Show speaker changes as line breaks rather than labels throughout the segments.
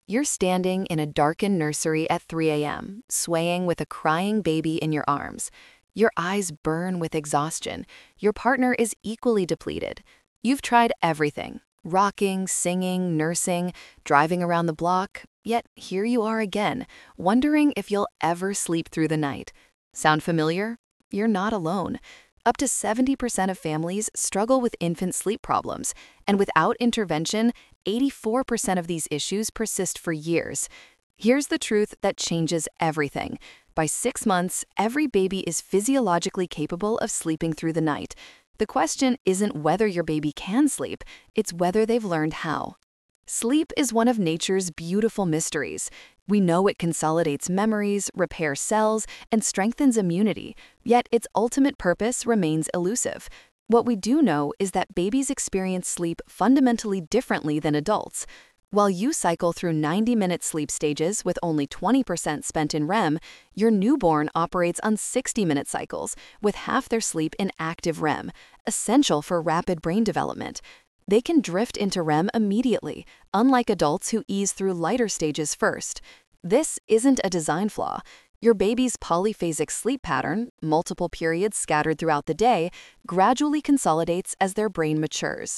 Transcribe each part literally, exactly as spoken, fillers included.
You're standing in a darkened nursery at three a m, swaying with a crying baby in your arms. Your eyes burn with exhaustion. Your partner is equally depleted. You've tried everything: rocking, singing, nursing, driving around the block, yet here you are again, wondering if you'll ever sleep through the night. Sound familiar? You're not alone. Up to seventy percent of families struggle with infant sleep problems, and without intervention, eighty-four percent of these issues persist for years. Here's the truth that changes everything. By six months, every baby is physiologically capable of sleeping through the night. The question isn't whether your baby can sleep, it's whether they've learned how. Sleep is one of nature's beautiful mysteries. We know it consolidates memories, repairs cells, and strengthens immunity, yet its ultimate purpose remains elusive. What we do know is that babies experience sleep fundamentally differently than adults. While you cycle through ninety-minute sleep stages with only twenty percent spent in R E M, your newborn operates on sixty-minute cycles, with half their sleep in active R E M, essential for rapid brain development. They can drift into R E M immediately, unlike adults who ease through lighter stages first. This isn't a design flaw. Your baby's polyphasic sleep pattern, multiple periods scattered throughout the day, gradually consolidates as their brain matures.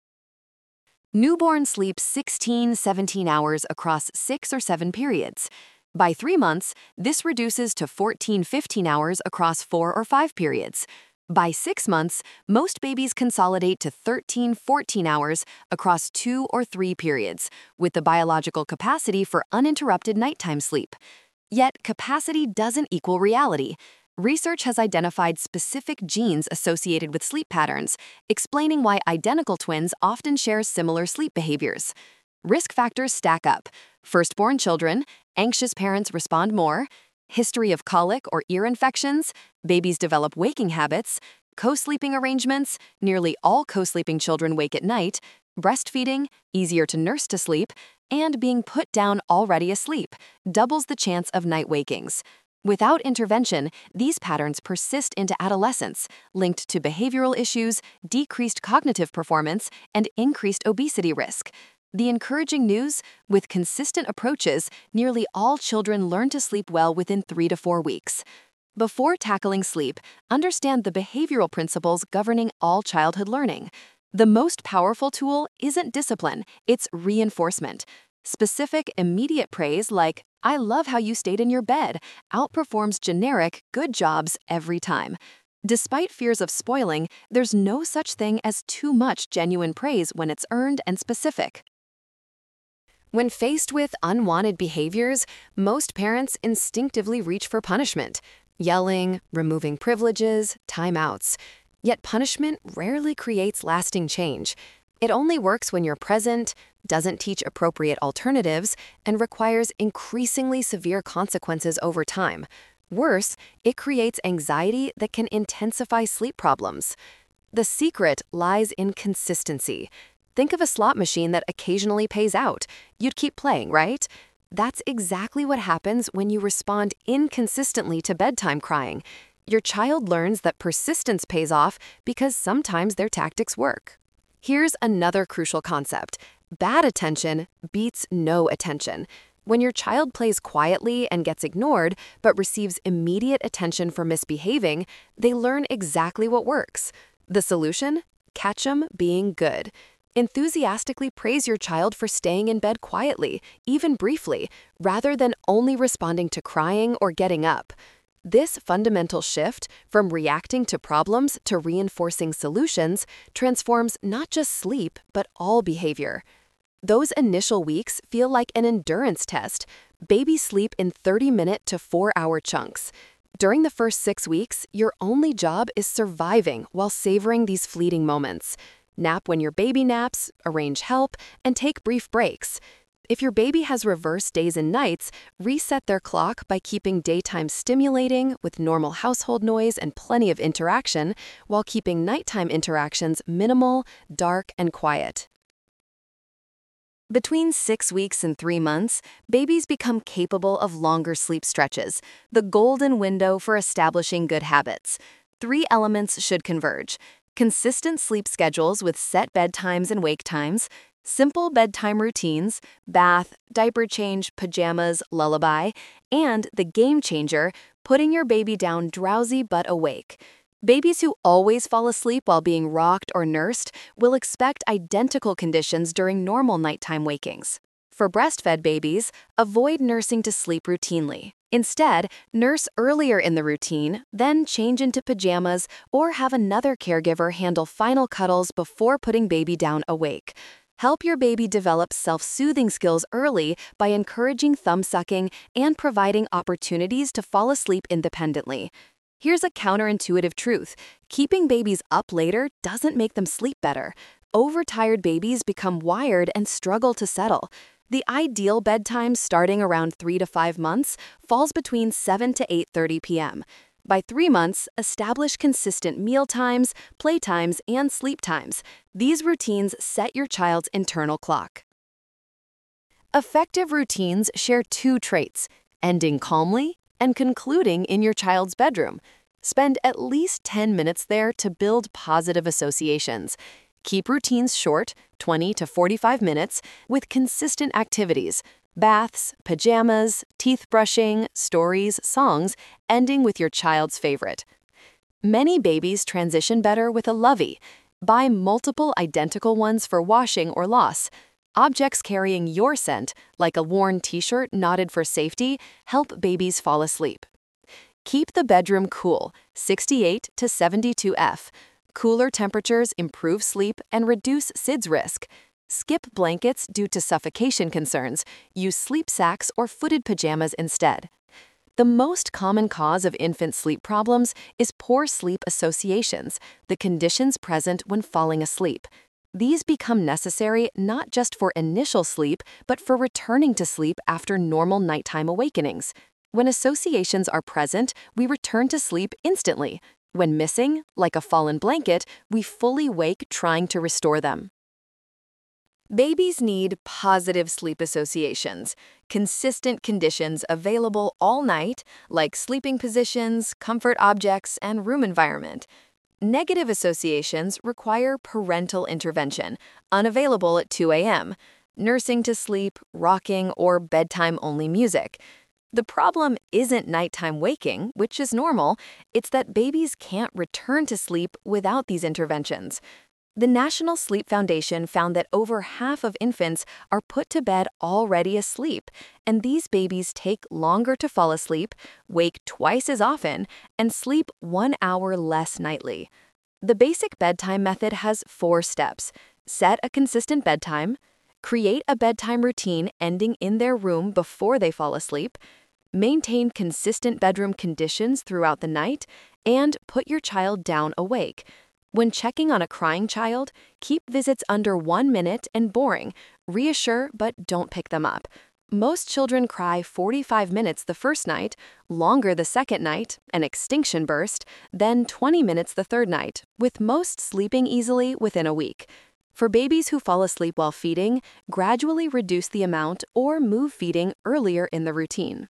Newborn sleep sixteen, seventeen hours across six or seven periods. By three months, this reduces to fourteen, fifteen hours across four or five periods. By six months, most babies consolidate to thirteen, fourteen hours across two or three periods, with the biological capacity for uninterrupted nighttime sleep. Yet, capacity doesn't equal reality. Research has identified specific genes associated with sleep patterns, explaining why identical twins often share similar sleep behaviors. Risk factors stack up. Firstborn children, anxious parents respond more. History of colic or ear infections, babies develop waking habits. Co-sleeping arrangements, nearly all co-sleeping children wake at night. Breastfeeding, easier to nurse to sleep. And being put down already asleep, doubles the chance of night wakings. Without intervention, these patterns persist into adolescence, linked to behavioral issues, decreased cognitive performance, and increased obesity risk. The encouraging news: with consistent approaches, nearly all children learn to sleep well within three to four weeks. Before tackling sleep, understand the behavioral principles governing all childhood learning. The most powerful tool isn't discipline, it's reinforcement. Specific, immediate praise like, "I love how you stayed in your bed," outperforms generic, "good jobs" every time. Despite fears of spoiling, there's no such thing as too much genuine praise when it's earned and specific. When faced with unwanted behaviors, most parents instinctively reach for punishment: yelling, removing privileges, timeouts. Yet punishment rarely creates lasting change. It only works when you're present, doesn't teach appropriate alternatives, and requires increasingly severe consequences over time. Worse, it creates anxiety that can intensify sleep problems. The secret lies in consistency. Think of a slot machine that occasionally pays out. You'd keep playing, right? That's exactly what happens when you respond inconsistently to bedtime crying. Your child learns that persistence pays off because sometimes their tactics work. Here's another crucial concept: bad attention beats no attention. When your child plays quietly and gets ignored, but receives immediate attention for misbehaving, they learn exactly what works. The solution? Catch 'em being good. Enthusiastically praise your child for staying in bed quietly, even briefly, rather than only responding to crying or getting up. This fundamental shift, from reacting to problems to reinforcing solutions, transforms not just sleep, but all behavior. Those initial weeks feel like an endurance test. Babies sleep in thirty-minute to four-hour chunks. During the first six weeks, your only job is surviving while savoring these fleeting moments. Nap when your baby naps, arrange help, and take brief breaks. If your baby has reverse days and nights, reset their clock by keeping daytime stimulating with normal household noise and plenty of interaction, while keeping nighttime interactions minimal, dark, and quiet. Between six weeks and three months, babies become capable of longer sleep stretches, the golden window for establishing good habits. Three elements should converge: consistent sleep schedules with set bedtimes and wake times, Simple bedtime routines, bath, diaper change, pajamas, lullaby, and the game changer, putting your baby down drowsy but awake. Babies who always fall asleep while being rocked or nursed will expect identical conditions during normal nighttime wakings. For breastfed babies, avoid nursing to sleep routinely. Instead, nurse earlier in the routine, then change into pajamas or have another caregiver handle final cuddles before putting baby down awake. Help your baby develop self-soothing skills early by encouraging thumb sucking and providing opportunities to fall asleep independently. Here's a counterintuitive truth. Keeping babies up later doesn't make them sleep better. Overtired babies become wired and struggle to settle. The ideal bedtime starting around three to five months falls between seven to eight thirty p m By three months, establish consistent meal times, play times, and sleep times. These routines set your child's internal clock. Effective routines share two traits: ending calmly and concluding in your child's bedroom. Spend at least ten minutes there to build positive associations. Keep routines short, twenty to forty-five minutes, with consistent activities: baths, pajamas, teeth brushing, stories, songs, ending with your child's favorite. Many babies transition better with a lovey. Buy multiple identical ones for washing or loss. Objects carrying your scent, like a worn t-shirt knotted for safety, help babies fall asleep. Keep the bedroom cool, sixty-eight to seventy-two F. Cooler temperatures improve sleep and reduce S I D S risk. Skip blankets due to suffocation concerns. Use sleep sacks or footed pajamas instead. The most common cause of infant sleep problems is poor sleep associations, the conditions present when falling asleep. These become necessary not just for initial sleep, but for returning to sleep after normal nighttime awakenings. When associations are present, we return to sleep instantly. When missing, like a fallen blanket, we fully wake trying to restore them. Babies need positive sleep associations, consistent conditions available all night, like sleeping positions, comfort objects, and room environment. Negative associations require parental intervention, unavailable at two A M, nursing to sleep, rocking, or bedtime-only music. The problem isn't nighttime waking, which is normal. It's that babies can't return to sleep without these interventions. The National Sleep Foundation found that over half of infants are put to bed already asleep, and these babies take longer to fall asleep, wake twice as often, and sleep one hour less nightly. The basic bedtime method has four steps. Set a consistent bedtime, create a bedtime routine ending in their room before they fall asleep, maintain consistent bedroom conditions throughout the night, and put your child down awake. When checking on a crying child, keep visits under one minute and boring. Reassure, but don't pick them up. Most children cry forty-five minutes the first night, longer the second night, an extinction burst, then twenty minutes the third night, with most sleeping easily within a week. For babies who fall asleep while feeding, gradually reduce the amount or move feeding earlier in the routine.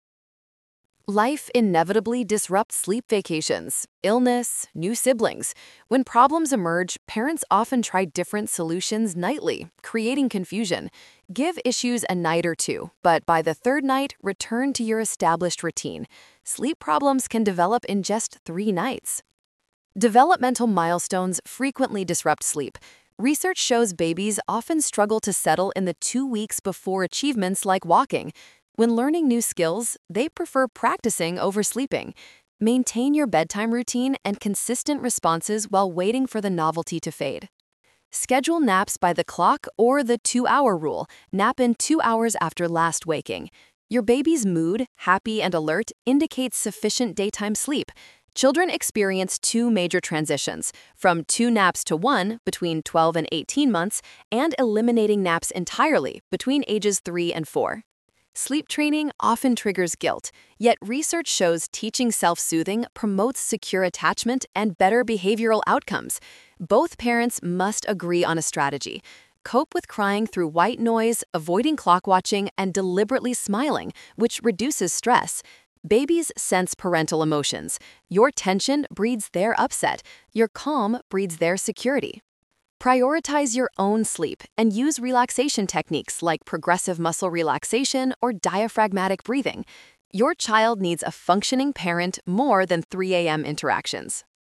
Life inevitably disrupts sleep vacations, illness, new siblings. When problems emerge, parents often try different solutions nightly, creating confusion. Give issues a night or two, but by the third night, return to your established routine. Sleep problems can develop in just three nights. Developmental milestones frequently disrupt sleep. Research shows babies often struggle to settle in the two weeks before achievements like walking. When learning new skills, they prefer practicing over sleeping. Maintain your bedtime routine and consistent responses while waiting for the novelty to fade. Schedule naps by the clock or the two-hour rule. Nap in two hours after last waking. Your baby's mood, happy and alert, indicates sufficient daytime sleep. Children experience two major transitions, from two naps to one between twelve and eighteen months, and eliminating naps entirely between ages three and four. Sleep training often triggers guilt, yet research shows teaching self-soothing promotes secure attachment and better behavioral outcomes. Both parents must agree on a strategy. Cope with crying through white noise, avoiding clock watching, and deliberately smiling, which reduces stress. Babies sense parental emotions. Your tension breeds their upset. Your calm breeds their security. Prioritize your own sleep and use relaxation techniques like progressive muscle relaxation or diaphragmatic breathing. Your child needs a functioning parent more than three a m interactions.